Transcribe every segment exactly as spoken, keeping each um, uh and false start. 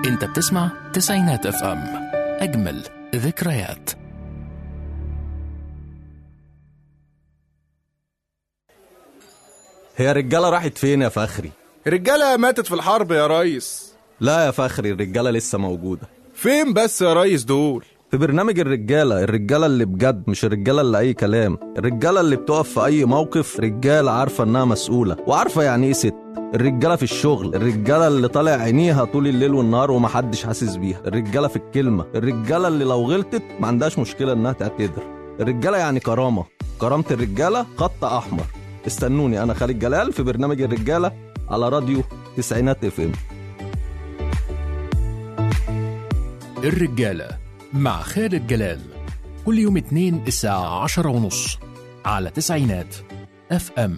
انت بتسمع تسعينات اف ام، اجمل ذكريات. هي الرجالة راحت فين يا فخري؟ الرجالة ماتت في الحرب يا ريس. لا يا فخري، الرجالة لسه موجودة. فين بس يا ريس دول؟ في برنامج الرجالة، الرجالة اللي بجد، مش الرجالة اللي أي كلام. الرجالة اللي بتقف في أي موقف، رجالة عارفة إنها مسؤولة وعارفة يعني إيه ست. الرجالة في الشغل، الرجالة اللي طالع عينيها طول الليل والنهار ومحدش حاسس بيها. الرجالة في الكلمة، الرجالة اللي لو غلطت ما عندهاش مشكلة إنها تعتذر. الرجالة يعني كرامة، كرامة الرجالة خط أحمر. استنوني أنا خالد جلال في برنامج الرجالة على راديو تسعينات اف ام. الرجالة مع خالد جلال، كل يوم اتنين الساعة عشرة ونص على تسعينات اف ام.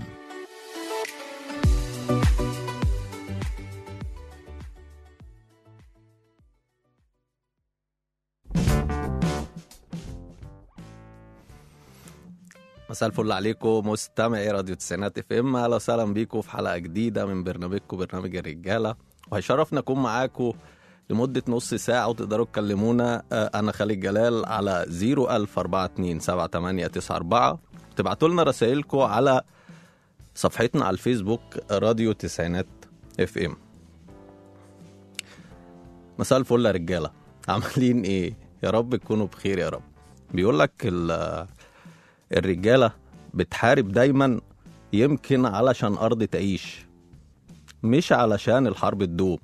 مساء الفل عليكم مستمعي راديو تسعينات اف ام. اهلا وسهلا بيكم في حلقه جديده من برنامجكم برنامج الرجاله، وهيشرفنا اكون معاكم لمده نص ساعه، وتقدروا تكلمونا انا خالد جلال على صفر ألف أربعة اتنين سبعة تمانية تسعة أربعة. تبعتوا لنا رسائلكم على صفحتنا على الفيسبوك راديو تسعينات اف ام. مساء الفل يا رجاله، عاملين ايه؟ يا رب تكونوا بخير يا رب. بيقول لك الرجالة بتحارب دايما يمكن علشان أرض تعيش، مش علشان الحرب تدوم.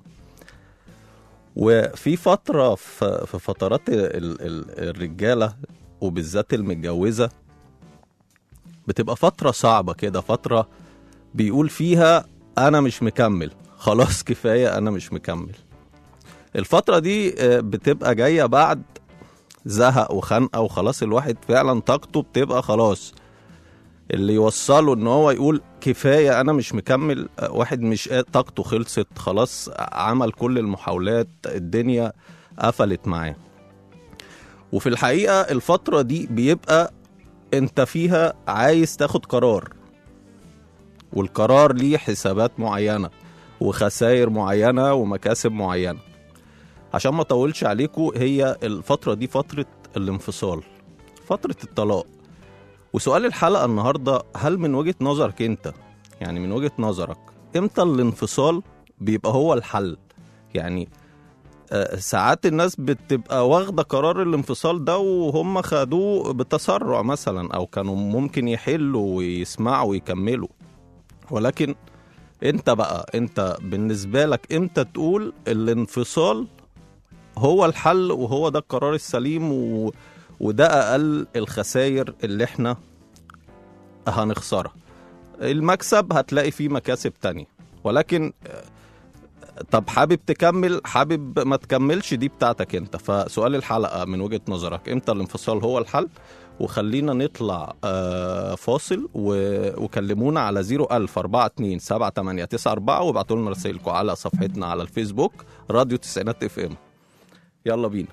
وفي فترة في فترات الرجالة وبالذات المتجوزة بتبقى فترة صعبة كده، فترة بيقول فيها أنا مش مكمل، خلاص كفاية أنا مش مكمل. الفترة دي بتبقى جاية بعد زهق وخنقه، وخلاص الواحد فعلا طاقته بتبقى خلاص اللي يوصله ان هو يقول كفايه انا مش مكمل. واحد مش طاقته خلصت خلاص، عمل كل المحاولات، الدنيا قفلت معاه. وفي الحقيقه الفتره دي بيبقى انت فيها عايز تاخد قرار، والقرار ليه حسابات معينه وخسائر معينه ومكاسب معينه. عشان ما طولش عليكم، هي الفترة دي فترة الانفصال، فترة الطلاق. وسؤال الحلقة النهاردة، هل من وجهة نظرك انت، يعني من وجهة نظرك امتى الانفصال بيبقى هو الحل؟ يعني آه ساعات الناس بتبقى واخدة قرار الانفصال ده وهم خدوه بتسرع مثلا، او كانوا ممكن يحلوا ويسمعوا ويكملوا. ولكن انت بقى، انت بالنسبة لك امتى تقول الانفصال هو الحل وهو ده القرار السليم و... وده أقل الخسائر اللي احنا هنخسرها؟ المكسب هتلاقي فيه مكاسب تانية، ولكن طب حابب تكمل حابب ما تكملش، دي بتاعتك انت. فسؤال الحلقة من وجهة نظرك امتى الانفصال هو الحل؟ وخلينا نطلع فاصل وكلمونا على صفر ألف أربعة اتنين سبعة تمانية تسعة أربعة، وابعتوا لنا رسائلكم على صفحتنا على الفيسبوك راديو تسعينات اف ام. يلا بينا.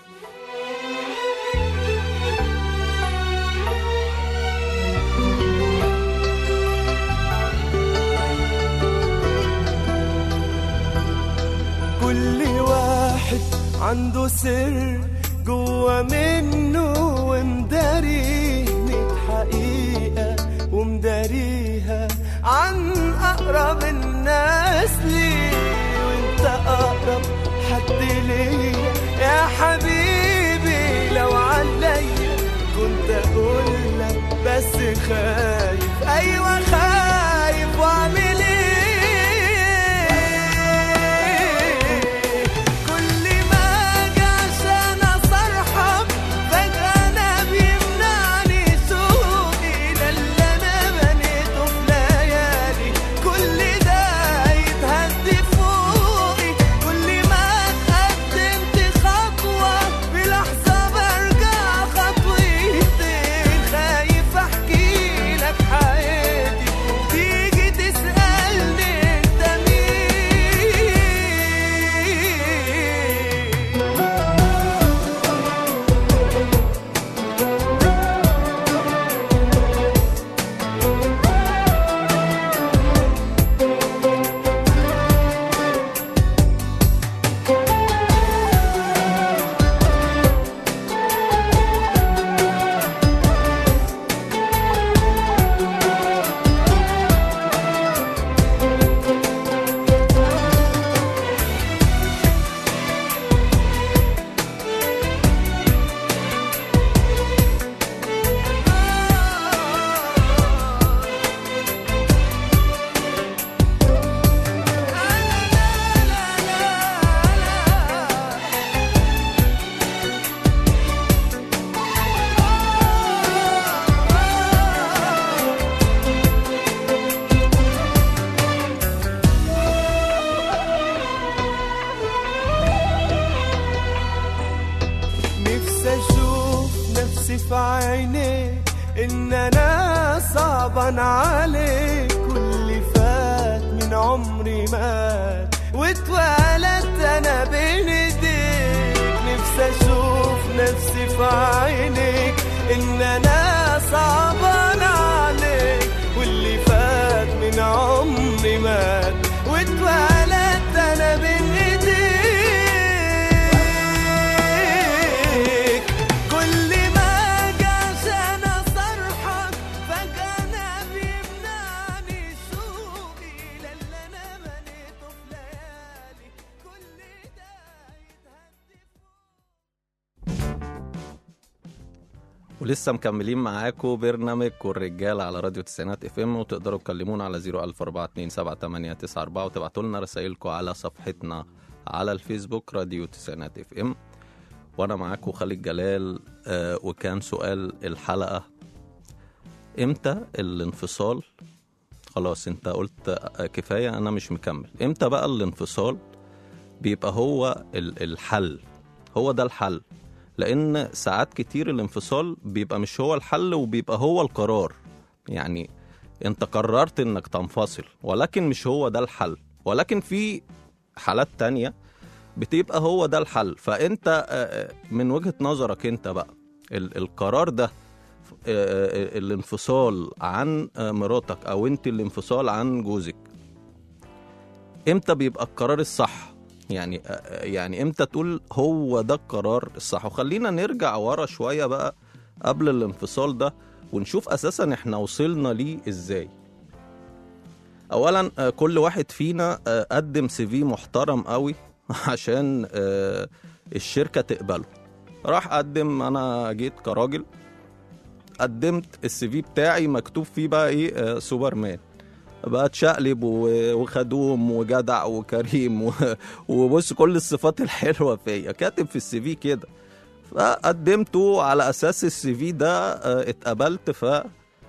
كل واحد عنده سر جوا منه ومداريه، ميت حقيقة ومداريها عن أقرب الناس ليه، وانت أقرب حد ليا يا حبيبي. لو عليا كنت أقولك بس خايف، أيوة خايف، وأعمل إيه؟ صعبان عليك، واللي فات من عمري مات واتولدت انا بين ايديك. نفسي اشوف نفسي في عينيك ان انا صعبان عليك، واللي فات من عمري مات واتولدت انا بين ايديك. كل ما جاش انا صرحك فجأة انا بيمنعني شوقي للي انا بنيته في ليالي، كل ده يتهدي. ولسه مكملين معاكم برنامج والرجال على راديو تسعينات اف ام، وتقدروا تكلمونا على صفر ألف أربعة اتنين سبعة تمانية تسعة أربعة وتبعتوا لنا رسائلكم على صفحتنا على الفيسبوك راديو تسعينات اف ام. وانا معاكم خالد جلال. آه وكان سؤال الحلقة: امتى الانفصال؟ خلاص انت قلت آه كفاية انا مش مكمل. امتى بقى الانفصال بيبقى هو الحل؟ هو ده الحل، لأن ساعات كتير الانفصال بيبقى مش هو الحل وبيبقى هو القرار. يعني انت قررت انك تنفصل ولكن مش هو ده الحل، ولكن في حالات تانية بتبقى هو ده الحل. فانت من وجهة نظرك انت بقى القرار ده، الانفصال عن مراتك او انت الانفصال عن جوزك، امتى بيبقى القرار الصح؟ يعني يعني امتى تقول هو ده القرار الصح؟ وخلينا نرجع ورا شوية بقى قبل الانفصال ده ونشوف اساسا احنا وصلنا ليه ازاي. اولا كل واحد فينا قدم سي في محترم قوي عشان الشركة تقبله. راح قدم، انا جيت كراجل قدمت السي في بتاعي مكتوب فيه بقى ايه، سوبرمان بقى تشقلب وخدوم وجدع وكريم وبص كل الصفات الحلوة فيا كاتب في السي في كده. فقدمته على اساس السي في ده اتقبلت، ف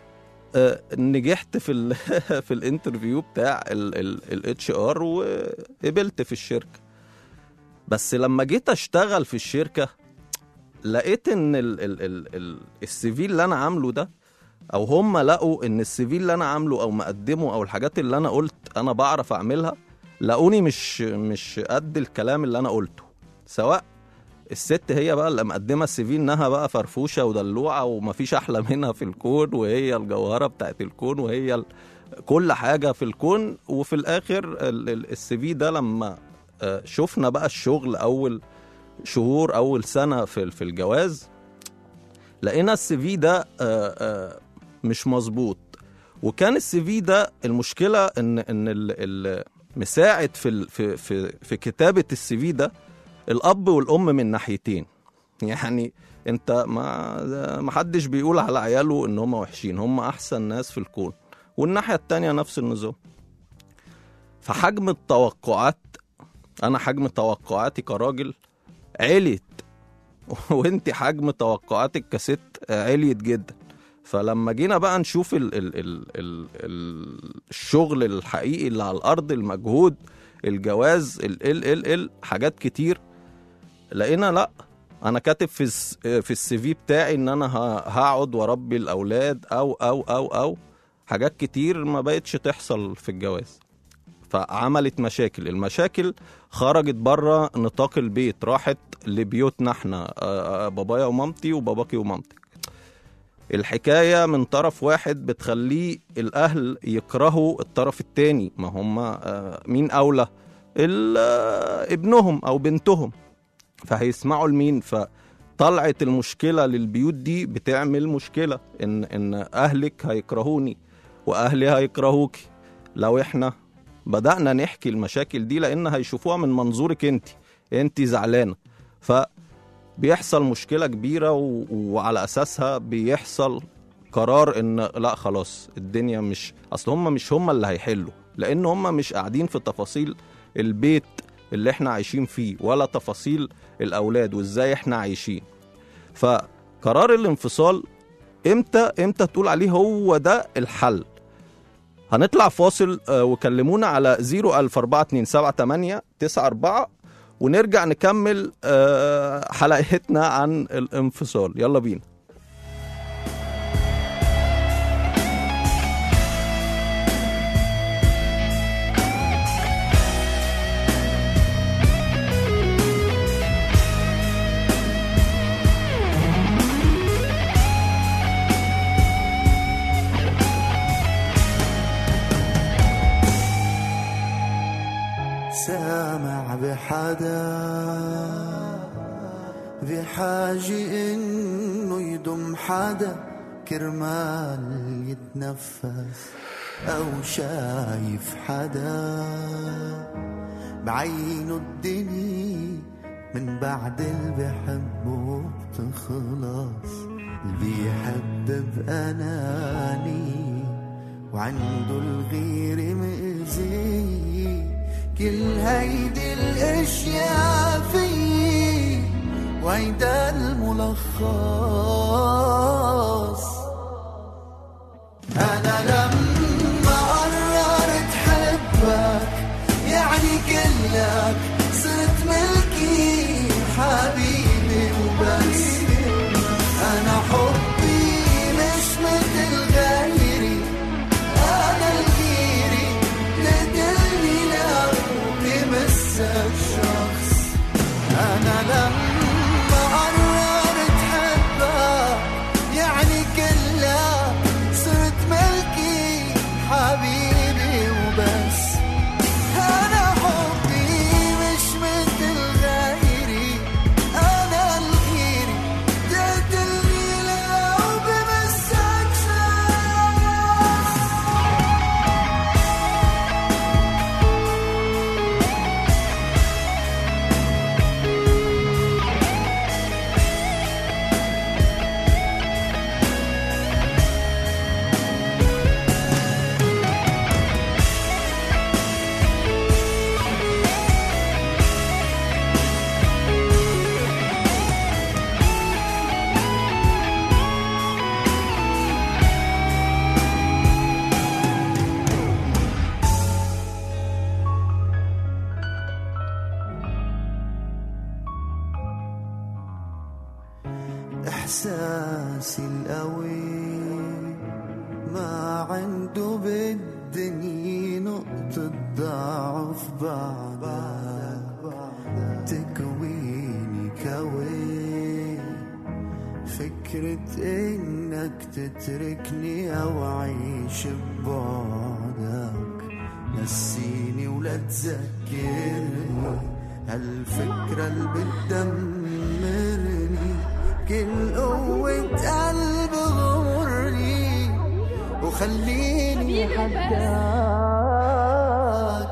نجحت في ال في الانترفيو بتاع الاتش ار وقبلت في الشركة. بس لما جيت اشتغل في الشركة لقيت ان السي في اللي انا عامله ده، او هم لقوا ان السي في اللي انا عامله او مقدمه او الحاجات اللي انا قلت انا بعرف اعملها، لقوني مش مش قد الكلام اللي انا قلته. سواء الست هي بقى اللي مقدمه السي في انها بقى فرفوشه ودلوعه ومفيش احلى منها في الكون، وهي الجوهره بتاعت الكون، وهي ال... كل حاجه في الكون. وفي الاخر السي في ده لما شفنا بقى الشغل اول شهور اول سنه في في الجواز، لقينا السي في ده مش مظبوط. وكان السي في ده المشكله ان ان المساعد في في في في كتابه السي في ده الاب والام من ناحيتين. يعني انت ما ما حدش بيقول على عياله ان هم وحشين، هم احسن ناس في الكون، والناحيه التانية نفس النظام. فحجم التوقعات، انا حجم توقعاتي كراجل عليت وانت حجم توقعاتك كست عليت جدا. فلما جينا بقى نشوف ال ال ال ال ال الشغل الحقيقي اللي على الارض، المجهود، الجواز، ال ال ال ال حاجات كتير، لقينا لا، انا كاتب في في السي في بتاعي ان انا هقعد واربي الاولاد او او او او حاجات كتير ما بقتش تحصل في الجواز. فعملت مشاكل. المشاكل خرجت بره نطاق البيت، راحت لبيوتنا احنا، بابايا ومامتي وباباكي ومامتك. الحكاية من طرف واحد بتخليه الأهل يكرهوا الطرف التاني. ما هم مين أولى؟ ابنهم أو بنتهم، فهيسمعوا لمين؟ فطلعت المشكلة للبيوت دي بتعمل مشكلة، إن, إن أهلك هيكرهوني وأهلي هيكرهوكي لو إحنا بدأنا نحكي المشاكل دي، لأن هيشوفوها من منظورك انت انت زعلانة. فبيحصل مشكلة كبيرة و... وعلى أساسها بيحصل قرار إن لا خلاص الدنيا مش، أصل هم مش هم اللي هيحلوا، لأن هم مش قاعدين في تفاصيل البيت اللي احنا عايشين فيه ولا تفاصيل الأولاد وإزاي احنا عايشين. فقرار الانفصال امتى امتى تقول عليه هو ده الحل؟ هنطلع فاصل وكلمونا على صفر ألف أربعة اتنين سبعة تمانية تسعة أربعة ونرجع نكمل حلقتنا عن الانفصال. يلا بينا. سامع بحدا في حاجة إنه يدم حدا كرمال يتنفس، أو شايف حدا بعينه الدنيا من بعد اللي بحبه بتخلص. اللي بيحب بأناني وعنده الغير مأذي، كل هيدي الاشياء فيي وهيدا الملخص. انا لما قررت حبك يعني كلك صرت ملكي حبيبي وبس. انا حبي مش مثل غيري، انا الغيري تدلني لو بمسك شخص. انا لما قررت حبك يعني كلك صرت ملكي حبيبي وبس. انا حبي مش مثل غيري، انا الغيري تدلني لو بمسك شخص. إحساسي القوي ما عنده بالدنيا نقطة ضعف، بعدك تكويني كوي. فكرة إنك تتركني أو أعيش ببعدك نسيني ولا تذكرني هالفكرة اللي بتدمرني. كل قوة قلب غمرني وخليني حداك.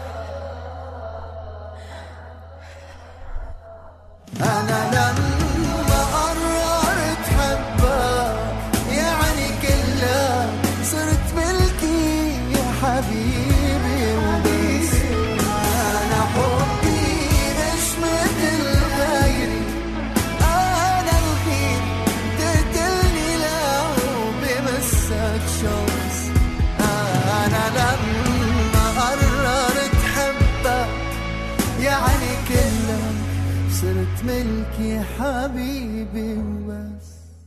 أنا لما قررت حبك يعني كلك صرت ملكي يا حبيبي وبس. أنا حبي مش مثل غيري، أنا الغير تقتلني لو بمسك شخص. أنا لما قررت حبك يعني كلك صرت ملكي حبيبي وبس.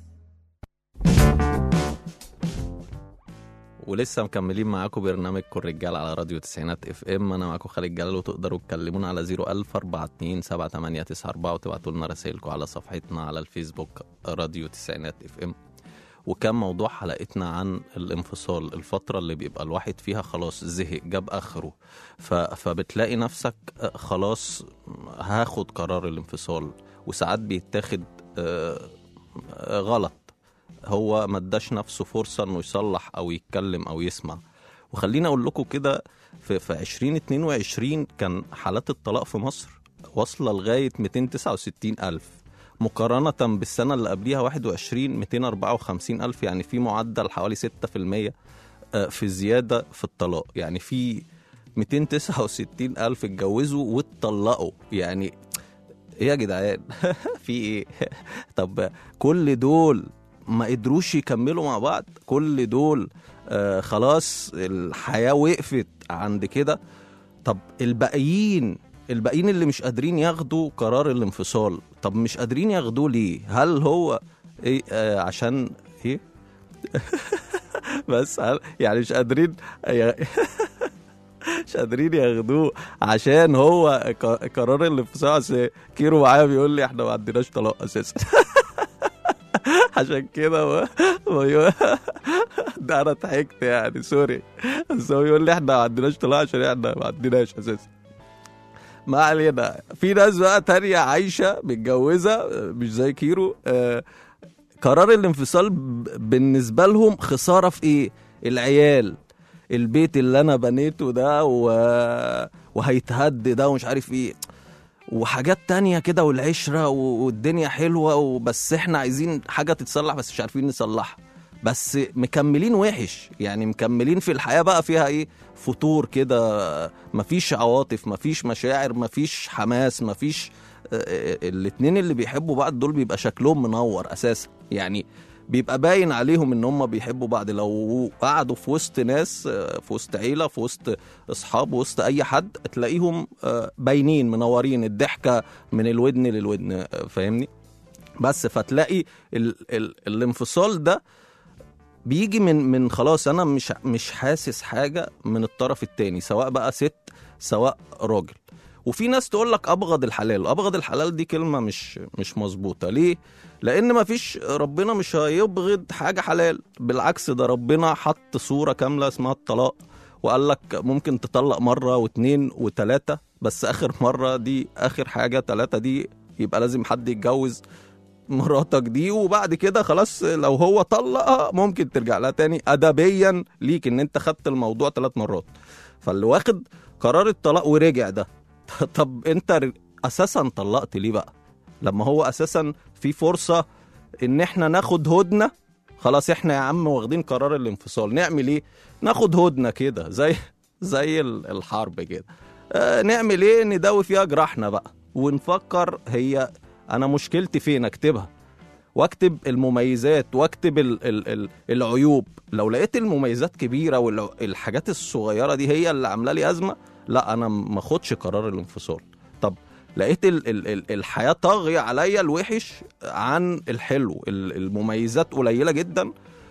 ولسه مكملين معاكم برنامجكم الرجال على راديو تسعينات اف ام. انا معاكم خالد جلال، وتقدروا تكلمونا على صفر ألف أربعة اتنين سبعة تمانية تسعة أربعة وتبعتوا لنا رسائلكم على صفحتنا على الفيسبوك راديو تسعينات اف ام. وكان موضوع حلقتنا عن الانفصال، الفترة اللي بيبقى الواحد فيها خلاص زهق جاب اخره، ف... فبتلاقي نفسك خلاص هاخد قرار الانفصال، وساعات بيتاخد آه، غلط، هو ما اداش نفسه فرصة انه يصلح او يتكلم او يسمع. وخلينا اقول لكم كده، في, في عشرين اتنين وعشرين كان حالات الطلاق في مصر واصلة لغاية مئتين وتسعة وستين ألف، مقارنة بالسنة اللي قبليها واحد وعشرين مئتين وأربعة وخمسين ألف. يعني في معدل حوالي ستة في المية في زيادة في الطلاق. يعني في مئتين وتسعة وستين ألف اتجوزوا واتطلقوا. يعني ايه يا جدعان؟ في ايه؟ طب كل دول ما قدروش يكملوا مع بعض؟ كل دول آه خلاص الحياة وقفت عند كده؟ طب الباقيين الباقيين اللي مش قادرين ياخدوا قرار الانفصال، طب مش قادرين ياخدوه ليه؟ هل هو ايه آه عشان ايه؟ بس يعني مش قادرين مش قادرين ياخدوه عشان هو قرار الانفصال. كيرو معايا بيقول لي احنا ما عندناش طلاق اساسا. عشان كده و... و... ده انا ضحكت يعني، سوري، بس هو يقول لي احنا ما عندناش طلاق عشان احنا ما عندناش اساسا. ما علينا. في ناس بقى تانية عايشة متجوزة مش زي كيرو، آه قرار الانفصال بالنسبة لهم خسارة في ايه؟ العيال، البيت اللي انا بنيته ده و... وهيتهد ده ومش عارف ايه وحاجات تانية كده، والعشرة والدنيا حلوة، وبس احنا عايزين حاجة تتصلح بس مش عارفين نصلحها، بس مكملين وحش يعني، مكملين في الحياة بقى فيها ايه؟ فتور كده، مفيش عواطف، مفيش مشاعر، مفيش حماس، مفيش اه الاتنين اللي بيحبوا بعض دول بيبقى شكلهم منور اساسا يعني، بيبقى باين عليهم ان هم بيحبوا بعض. لو قعدوا في وسط ناس، في وسط عيلة، في وسط اصحاب، وسط اي حد، تلاقيهم باينين منورين، الضحكة من الودن للودن، فاهمني؟ بس فتلاقي ال ال الانفصال ده بيجي من من خلاص انا مش مش حاسس حاجة من الطرف التاني، سواء بقى ست سواء راجل. وفي ناس تقول لك ابغض الحلال. ابغض الحلال دي كلمة مش مش مظبوطة. ليه؟ لان ما فيش، ربنا مش هيبغض حاجة حلال، بالعكس ده ربنا حط صورة كاملة اسمها الطلاق، وقال لك ممكن تطلق مرة واثنين وثلاثة، بس اخر مرة دي اخر حاجة، ثلاثة دي يبقى لازم حد يتجوز مراتك دي، وبعد كده خلاص لو هو طلقها ممكن ترجع لها تاني ادبيا ليك ان انت خدت الموضوع ثلاث مرات. فاللي واخد قرار الطلاق ورجع ده، طب انت اساسا طلقت ليه بقى لما هو اساسا في فرصة ان احنا ناخد هدنة؟ خلاص احنا يا عم واخدين قرار الانفصال، نعمل ايه؟ ناخد هدنة كده زي زي الحرب كده، اه نعمل ايه؟ نداوي فيها جراحنا بقى ونفكر هي انا مشكلتي فين، اكتبها واكتب المميزات واكتب ال ال ال العيوب. لو لقيت المميزات كبيرة والحاجات الصغيرة دي هي اللي عامله لي ازمة، لا انا ما اخدش قرار الانفصال. طب لقيت ال ال ال الحياة طاغية عليا الوحش عن الحلو، المميزات قليلة جدا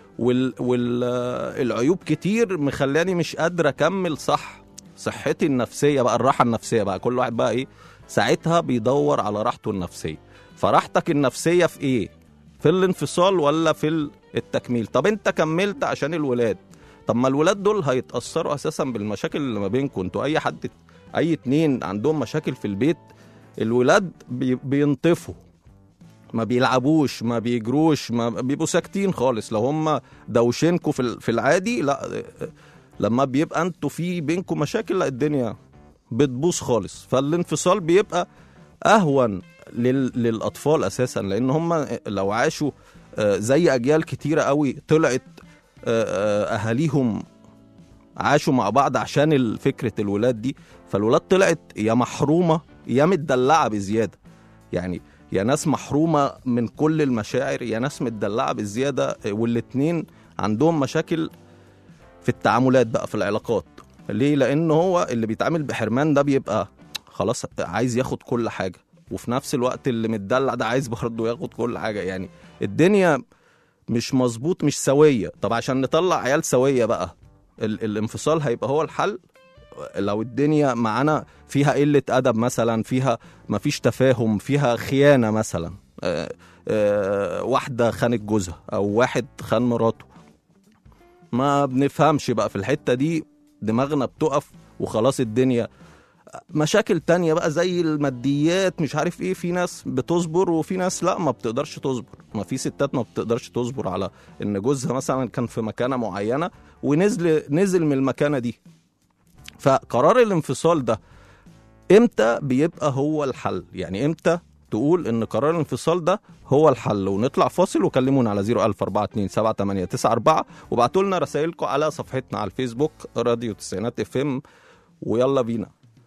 والعيوب كتير مخلاني مش قادر اكمل صح صحتي النفسية بقى، الراحة النفسية بقى، كل واحد بقى ايه ساعتها بيدور على راحته النفسية. فراحتك النفسية في ايه؟ في الانفصال ولا في التكميل؟ طب انت كملت عشان الولاد، طب ما الولاد دول هيتأثروا اساسا بالمشاكل اللي ما بينكم انتوا. اي حد اي اتنين عندهم مشاكل في البيت، الولاد بي بينطفوا، ما بيلعبوش، ما بيجروش، ما بيبقوا ساكتين خالص. لو هم دوشينكوا في في العادي، لا لما بيبقى انتوا في بينكم مشاكل لا الدنيا بتبوظ خالص. فالانفصال بيبقى اهون لل للاطفال اساسا، لان هم لو عاشوا زي اجيال كتيره قوي طلعت اهاليهم عاشوا مع بعض عشان فكره الولاد دي، فالولاد طلعت يا محرومه يا متدلعه بزياده، يعني يا ناس محرومه من كل المشاعر يا ناس متدلعه بزياده، والاتنين عندهم مشاكل في التعاملات بقى في العلاقات. ليه؟ لان هو اللي بيتعامل بحرمان ده بيبقى خلاص عايز ياخد كل حاجه، وفي نفس الوقت اللي متدلع ده عايز برضه ياخد كل حاجه، يعني الدنيا مش مظبوط مش سويه. طب عشان نطلع عيال سويه بقى ال الانفصال هيبقى هو الحل. لو الدنيا معانا فيها قله ادب مثلا، فيها مفيش تفاهم، فيها خيانه مثلا، آآ آآ واحده خانت جوزها او واحد خان مراته، ما بنفهمش بقى في الحته دي، دماغنا بتقف وخلاص. الدنيا مشاكل تانية بقى زي الماديات مش عارف ايه، في ناس بتصبر وفي ناس لا ما بتقدرش تصبر. ما في ستات ما بتقدرش تصبر على ان جوزها مثلا كان في مكانة معينة ونزل نزل من المكانة دي. فقرار الانفصال ده امتى بيبقى هو الحل؟ يعني امتى تقول ان قرار الانفصال ده هو الحل؟ ونطلع فاصل وكلمونا على صفر ألف أربعة اتنين سبعة تمانية تسعة أربعة وبعتوا لنا رسائلكم على صفحتنا على الفيسبوك راديو تسعينات اف ام. ويلا بينا.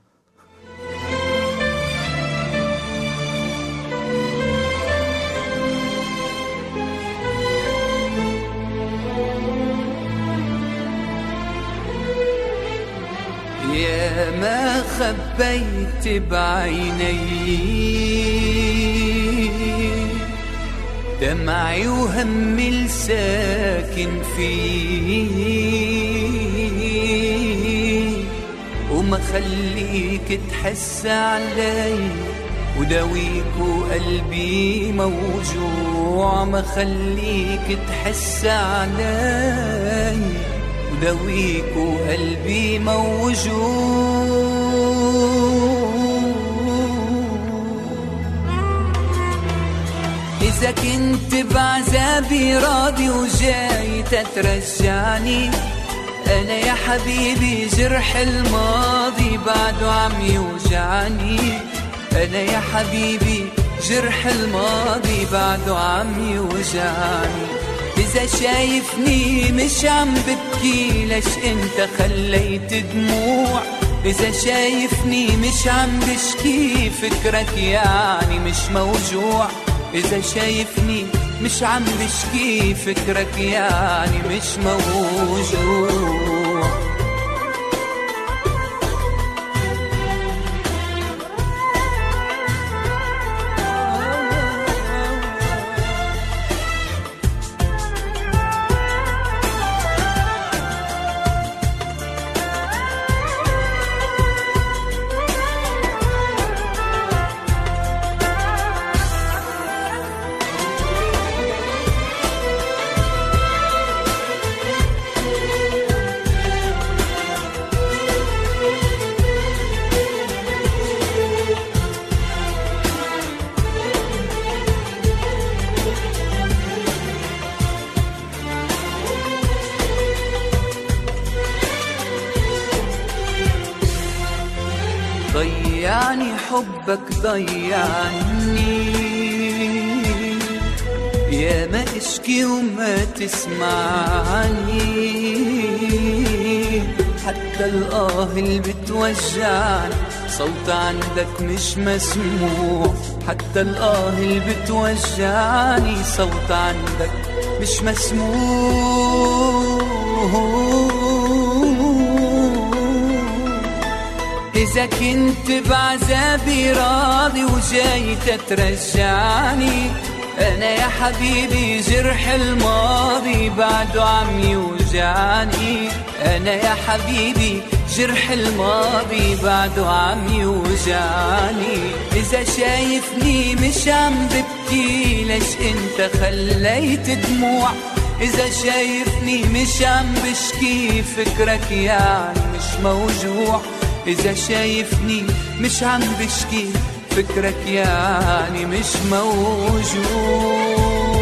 يا ما خبيت بعيني دمعي وهمي الساكن فيه، وما خليك تحس علي وداويك وقلبي موجوع، ما خليك تحس علي وداويك وقلبي موجوع. إذا كنت بعذابي راضي وجاي تترجعني، أنا يا حبيبي جرح الماضي بعده عم يوجعني. أنا يا حبيبي جرح الماضي بعده عم يوجعني. إذا شايفني مش عم ببكي ليش انت خليت دموع؟ إذا شايفني مش عم بشكي فكرك يعني مش موجوع. إذا شايفني مش عم بشكي فكرك يعني مش موجوع. ضيعني حبك ضيعني، يا ما اشكي وما تسمعني. حتى الآه اللي بتوجعني صوت عندك مش مسموع. حتى الآه اللي بتوجعني صوت عندك مش مسموع. إذا كنت بعذابي راضي وجاي تترجعني، أنا يا حبيبي جرح الماضي بعده عم يوجعني. أنا يا حبيبي جرح الماضي بعده عم يوجعني. إذا شايفني مش عم ببكي ليش انت خليت دموع؟ إذا شايفني مش عم بشكي فكرك يعني مش موجوع. إذا شايفني مش عم بشكي فكرك يعني مش موجود.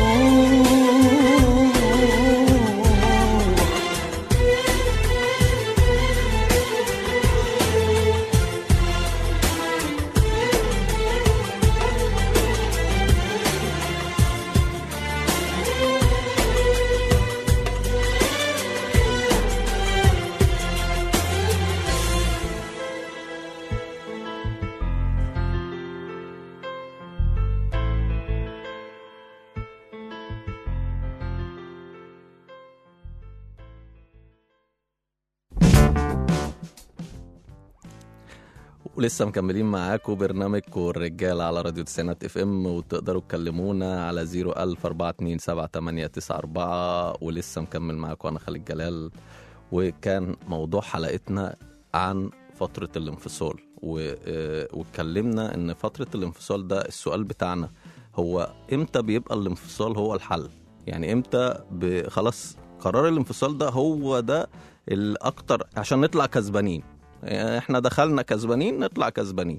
ولسه مكملين معاكم برنامجكم الرجال على راديو تسعينات اف ام، وتقدروا تكلمونا على صفر ألف أربعة اتنين سبعة تمانية تسعة أربعة. ولسه مكمل معاكم انا خالد جلال، وكان موضوع حلقتنا عن فترة الانفصال، واتكلمنا ان فترة الانفصال ده السؤال بتاعنا هو امتى بيبقى الانفصال هو الحل؟ يعني امتى خلاص قرار الانفصال ده هو ده الاكتر عشان نطلع كسبانين؟ احنا دخلنا كسبانين نطلع كسبانين.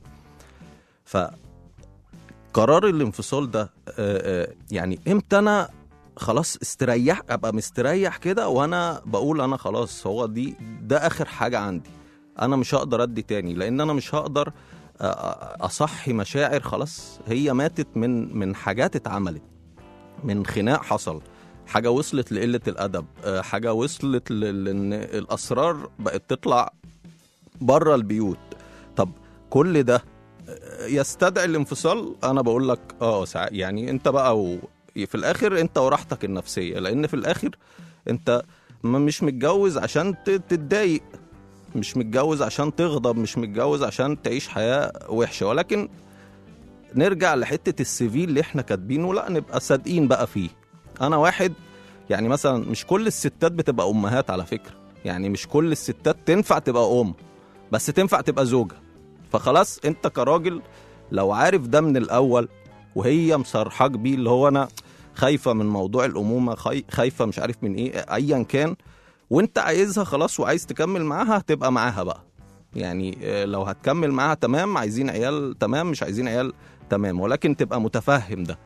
فقرار الانفصال ده يعني امتى انا خلاص استريح، ابقى مستريح كده وانا بقول انا خلاص هو دي ده اخر حاجة عندي، انا مش هقدر ادي تاني، لان انا مش هقدر اصحي مشاعر خلاص هي ماتت من من حاجات اتعملت، من خناق حصل، حاجة وصلت لقلة الادب، حاجة وصلت لان الاسرار بقت تطلع بره البيوت. طب كل ده يستدعي الانفصال؟ انا بقول لك اه يعني انت بقى و... في الاخر انت وراحتك النفسيه، لان في الاخر انت مش متجوز عشان تتضايق، مش متجوز عشان تغضب، مش متجوز عشان تعيش حياه وحشه. ولكن نرجع لحته السي في اللي احنا كاتبينه، لا نبقى صادقين بقى فيه. انا واحد يعني مثلا مش كل الستات بتبقى امهات على فكره، يعني مش كل الستات تنفع تبقى ام، بس تنفع تبقى زوجة. فخلاص انت كراجل لو عارف ده من الاول وهي مصرحاك بيه، اللي هو انا خايفة من موضوع الامومة، خايفة مش عارف من ايه ايا كان، وانت عايزها خلاص وعايز تكمل معاها، هتبقى معاها بقى. يعني لو هتكمل معاها تمام، عايزين عيال تمام، مش عايزين عيال تمام، ولكن تبقى متفهم ده،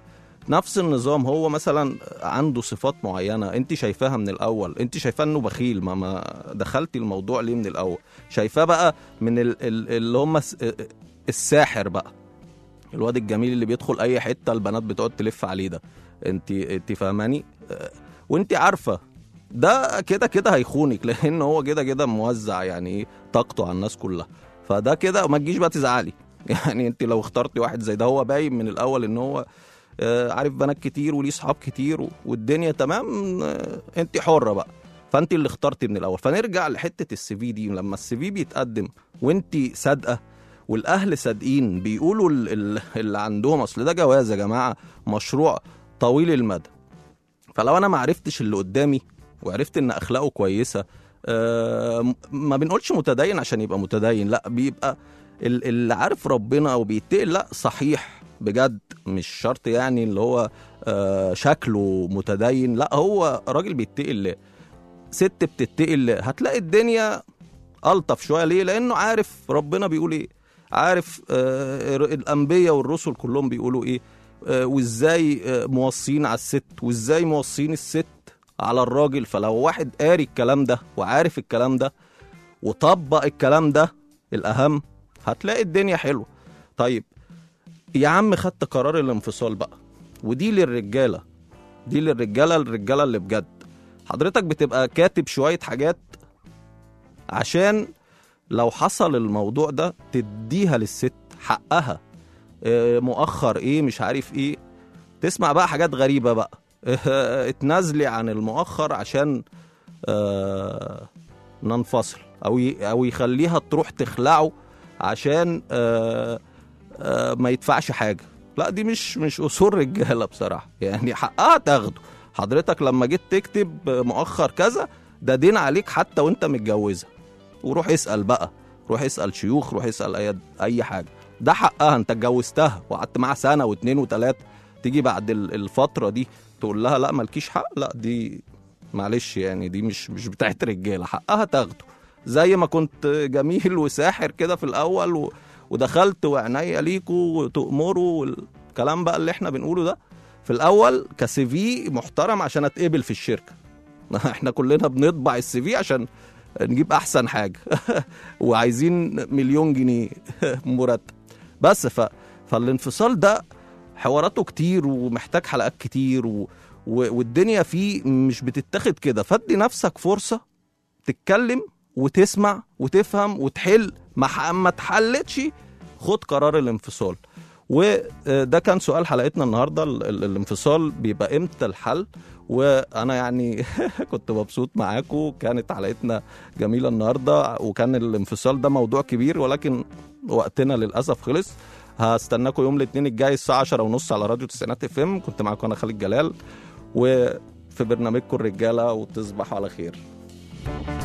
نفس النظام، هو مثلا عنده صفات معينة انت شايفاها من الاول، انت شايفاه انه بخيل، ما ما دخلتي الموضوع ليه من الاول؟ شايفاه بقى من ال- ال- اللي هم الساحر بقى، الواد الجميل اللي بيدخل اي حتة البنات بتقعد تلف عليه ده، انت انت فاهماني؟ وانت عارفة ده كده كده هيخونك، لان هو كده كده موزع يعني ايه طاقته على الناس كلها. فده كده ما تجيش بقى تزعلي يعني انت لو اخترتي واحد زي ده، هو باين من الاول ان هو آه عارف بنات كتير وليه صحاب كتير والدنيا تمام، آه انت حرة بقى، فانت اللي اخترتي من الاول. فنرجع لحتة السي في دي، لما السي في بيتقدم وانت صادقة والاهل صادقين بيقولوا اللي عندهم، اصل ده جواز يا جماعة، مشروع طويل المدى. فلو انا ما عرفتش اللي قدامي وعرفت ان اخلاقه كويسه، أه ما بنقولش متدين عشان يبقى متدين، لا، بيبقى اللي عارف ربنا او بيتقي، لا صحيح بجد، مش شرط يعني اللي هو أه شكله متدين، لا هو راجل بيتقي الله، ست بتتقي الله، هتلاقي الدنيا الطف شويه. ليه؟ لانه عارف ربنا بيقول ايه، عارف أه الانبياء والرسل كلهم بيقولوا ايه، أه وازاي أه موصين على الست، وازاي موصين الست على الراجل. فلو واحد قاري الكلام ده وعارف الكلام ده وطبق الكلام ده الأهم، هتلاقي الدنيا حلوة. طيب يا عم خدت قرار الانفصال بقى، ودي للرجالة، دي للرجالة الرجالة اللي بجد، حضرتك بتبقى كاتب شوية حاجات عشان لو حصل الموضوع ده تديها للست حقها، اه مؤخر ايه مش عارف ايه، تسمع بقى حاجات غريبة بقى، اتنازلي عن المؤخر عشان آه ننفصل، او او يخليها تروح تخلعه عشان آه آه ما يدفعش حاجه. لا دي مش مش اصول رجاله بصراحه، يعني حقها تاخده. حضرتك لما جيت تكتب مؤخر كذا، ده دين عليك حتى وانت متجوزه، وروح اسال بقى، روح اسال شيوخ، روح اسال اي اي حاجه، ده حقها، انت اتجوزتها وقعدت معاها سنه واثنين وثلاثه، تيجي بعد الفتره دي تقول لها لا مالكيش حق، لا دي معلش يعني دي مش مش بتاعت رجاله، حقها تاخده. زي ما كنت جميل وساحر كده في الاول و... ودخلت وعناية ليكوا وتأمروا والكلام بقى اللي احنا بنقوله ده في الاول كسي في محترم عشان اتقبل في الشركه. احنا كلنا بنطبع السي في عشان نجيب احسن حاجه وعايزين مليون جنيه مرتب بس. ف... فالانفصال ده حواراته كتير ومحتاج حلقات كتير و... و... والدنيا فيه مش بتتاخد كده. فادي نفسك فرصة تتكلم وتسمع وتفهم وتحل، ما, ما تحلتش خد قرار الانفصال. وده كان سؤال حلقتنا النهاردة، الانفصال بيبقى امتى الحل؟ وانا يعني كنت مبسوط معاكم، كانت حلقتنا جميلة النهاردة، وكان الانفصال ده موضوع كبير ولكن وقتنا للأسف خلص. هستناكم يوم الاثنين الجاي الساعة عشرة ونص على راديو تسعينات اف ام. كنت معاكم انا خالد جلال، وفي برنامجكم الرجالة، وتصبحوا على خير.